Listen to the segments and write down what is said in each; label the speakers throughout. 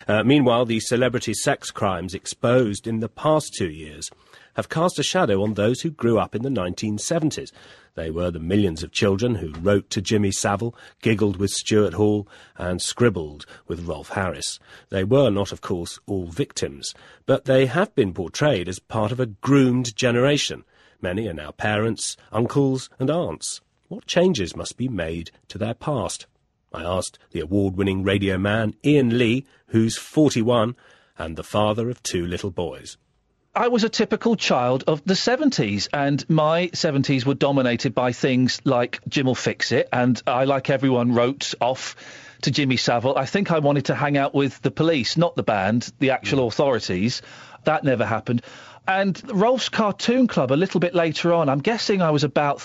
Speaker 1: Meanwhile, the celebrity sex crimes exposed in the past 2 years have cast a shadow on those who grew up in the 1970s. They were the millions of children who wrote to Jimmy Savile, giggled with Stuart Hall and scribbled with Rolf Harris. They were not, of course, all victims, but they have been portrayed as part of a groomed generation. Many are now parents, uncles and aunts. What changes must be made to their past? I asked the award-winning radio man Ian Lee, who's 41 and the father of 2 little boys.
Speaker 2: I was a typical child of the 70s, and my 70s were dominated by things like Jim'll Fix It, and I, like everyone, wrote off to Jimmy Savile. I think I wanted to hang out with the police, not the band, the actual authorities. That never happened. And Rolf's Cartoon Club, a little bit later on, I'm guessing I was about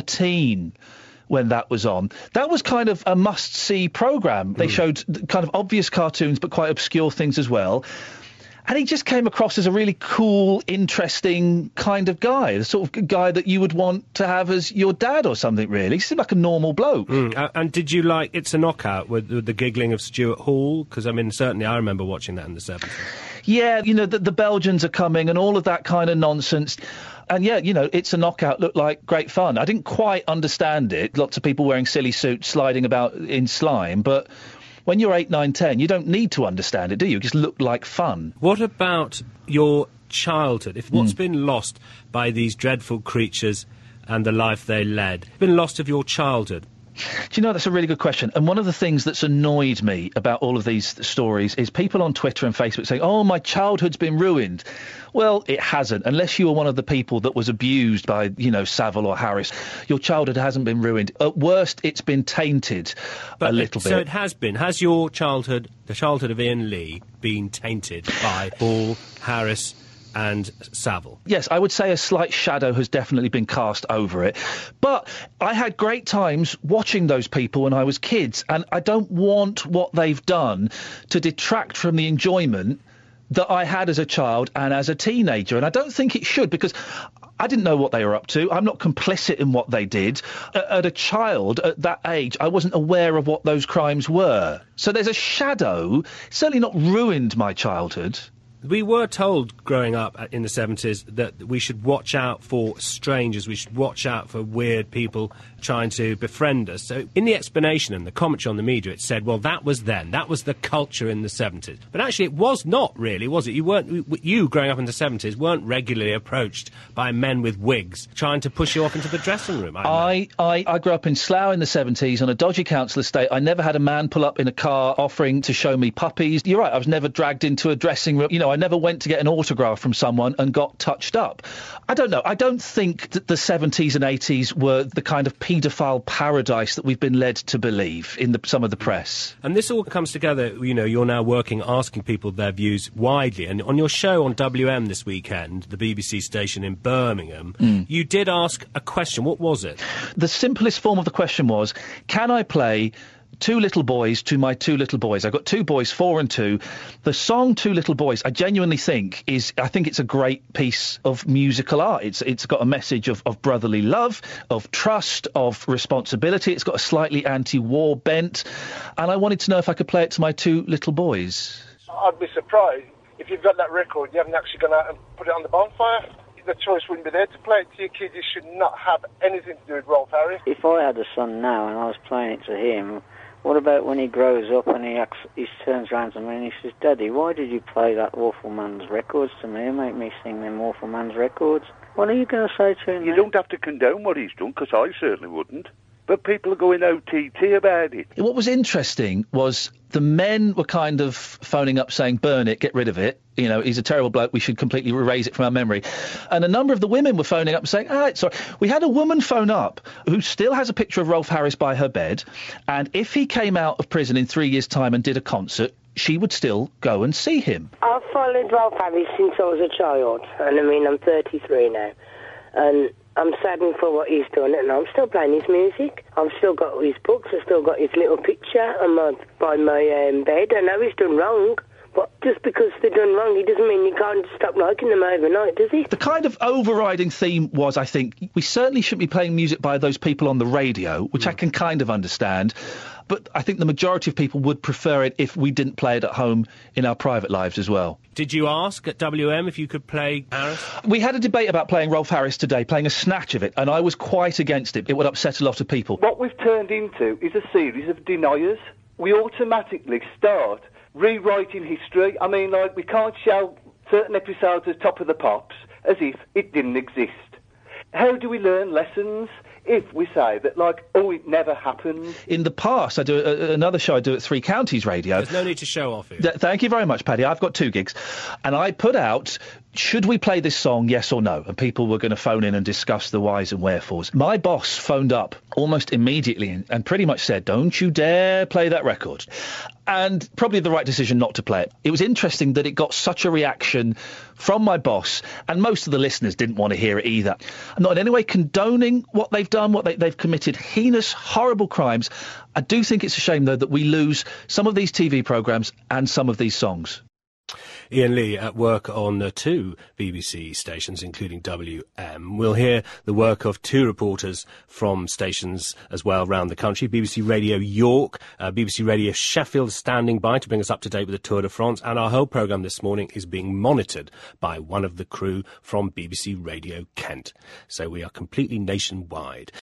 Speaker 2: 13 when that was on. That was kind of a must-see programme. They showed kind of obvious cartoons, but quite obscure things as well. And he just came across as a really cool, interesting kind of guy, the sort of guy that you would want to have as your dad or something, really. He seemed like a normal bloke.
Speaker 1: And did you like It's a Knockout with the giggling of Stuart Hall? Because, I mean, certainly I remember watching that in the 70s.
Speaker 2: Yeah, you know, the Belgians are coming and all of that kind of nonsense. And, yeah, you know, It's a Knockout looked like great fun. I didn't quite understand it. Lots of people wearing silly suits, sliding about in slime, but when you're 8, 9, 10, you don't need to understand it, do you? It just looked like fun.
Speaker 1: What about your childhood? If what's been lost by these dreadful creatures and the life they led, been lost of your childhood?
Speaker 2: Do you know, that's a really good question. And one of the things that's annoyed me about all of these stories is people on Twitter and Facebook saying, oh, my childhood's been ruined. Well, it hasn't. Unless you were one of the people that was abused by, you know, Savile or Harris, your childhood hasn't been ruined. At worst, it's been tainted a little bit.
Speaker 1: So it has been. Has your childhood, the childhood of Ian Lee, been tainted by Hall, Harris and Savile?
Speaker 2: Yes, I would say a slight shadow has definitely been cast over it. But I had great times watching those people when I was kids, and I don't want what they've done to detract from the enjoyment that I had as a child and as a teenager. And I don't think it should, because I didn't know what they were up to. I'm not complicit in what they did. At a child, at that age, I wasn't aware of what those crimes were. So there's a shadow. It's certainly not ruined my childhood.
Speaker 1: We were told growing up in the 70s that we should watch out for strangers, we should watch out for weird people trying to befriend us. So in the explanation and the commentary on the media, it said, well, that was then, that was the culture in the 70s. But actually it was not really, was it? You growing up in the 70s weren't regularly approached by men with wigs trying to push you off into the dressing room.
Speaker 2: I grew up in Slough in the 70s on a dodgy council estate. I never had a man pull up in a car offering to show me puppies. You're right, I was never dragged into a dressing room. You know, I never went to get an autograph from someone and got touched up. I don't know. I don't think that the 70s and 80s were the kind of paedophile paradise that we've been led to believe in some of the press.
Speaker 1: And this all comes together, you know, you're now working, asking people their views widely. And on your show on WM this weekend, the BBC station in Birmingham, you did ask a question. What was it?
Speaker 2: The simplest form of the question was, can I play Two Little Boys to my 2 little boys? I've got 2 boys, 4 and 2. The song 2 Little Boys, I genuinely think it's a great piece of musical art. It's got a message of brotherly love, of trust, of responsibility. It's got a slightly anti-war bent. And I wanted to know if I could play it to my 2 little boys.
Speaker 3: I'd be surprised if you've got that record, you haven't actually gone out and put it on the bonfire. The choice wouldn't be there to play it to your kids. You should not have anything to do with Rolf Harris.
Speaker 4: If I had a son now and I was playing it to him, what about when he grows up and he turns around to me and he says, Daddy, why did you play that awful man's records to me and make me sing them awful man's records? What are you going to say to him?
Speaker 5: You don't have to condone what he's done, because I certainly wouldn't. But people are going OTT about it.
Speaker 2: What was interesting was the men were kind of phoning up saying, burn it, get rid of it. You know, he's a terrible bloke, we should completely erase it from our memory. And a number of the women were phoning up saying, sorry. We had a woman phone up who still has a picture of Rolf Harris by her bed, and if he came out of prison in 3 years' time and did a concert, she would still go and see him.
Speaker 6: I've followed Rolf Harris since I was a child, and I mean, I'm 33 now, and I'm saddened for what he's done, and I'm still playing his music. I've still got his books, I've still got his little picture by my bed. I know he's done wrong, But just because they're done wrong, it doesn't mean you can't stop liking them overnight, does it?
Speaker 2: The kind of overriding theme was, I think, we certainly shouldn't be playing music by those people on the radio, which I can kind of understand. But I think the majority of people would prefer it if we didn't play it at home in our private lives as well.
Speaker 1: Did you ask at WM if you could play Harris?
Speaker 2: We had a debate about playing Rolf Harris today, playing a snatch of it, and I was quite against it. It would upset a lot of people.
Speaker 7: What we've turned into is a series of deniers. We automatically start rewriting history. I mean, like, we can't show certain episodes at Top of the Pops as if it didn't exist. How do we learn lessons if we say that, like, oh, it never happened?
Speaker 2: In the past, I do another show I do at Three Counties Radio.
Speaker 1: There's no need to show off here.
Speaker 2: Thank you very much, Paddy. I've got 2 gigs. And I put out, should we play this song, yes or no? And people were going to phone in and discuss the whys and wherefores. My boss phoned up almost immediately and pretty much said, don't you dare play that record. And probably the right decision not to play it. It was interesting that it got such a reaction from my boss, and most of the listeners didn't want to hear it either. I'm not in any way condoning what they've done, they've committed heinous, horrible crimes. I do think it's a shame, though, that we lose some of these TV programmes and some of these songs.
Speaker 1: Ian Lee at work on 2 BBC stations, including WM. We'll hear the work of 2 reporters from stations as well around the country. BBC Radio York, BBC Radio Sheffield standing by to bring us up to date with the Tour de France. And our whole programme this morning is being monitored by one of the crew from BBC Radio Kent. So we are completely nationwide.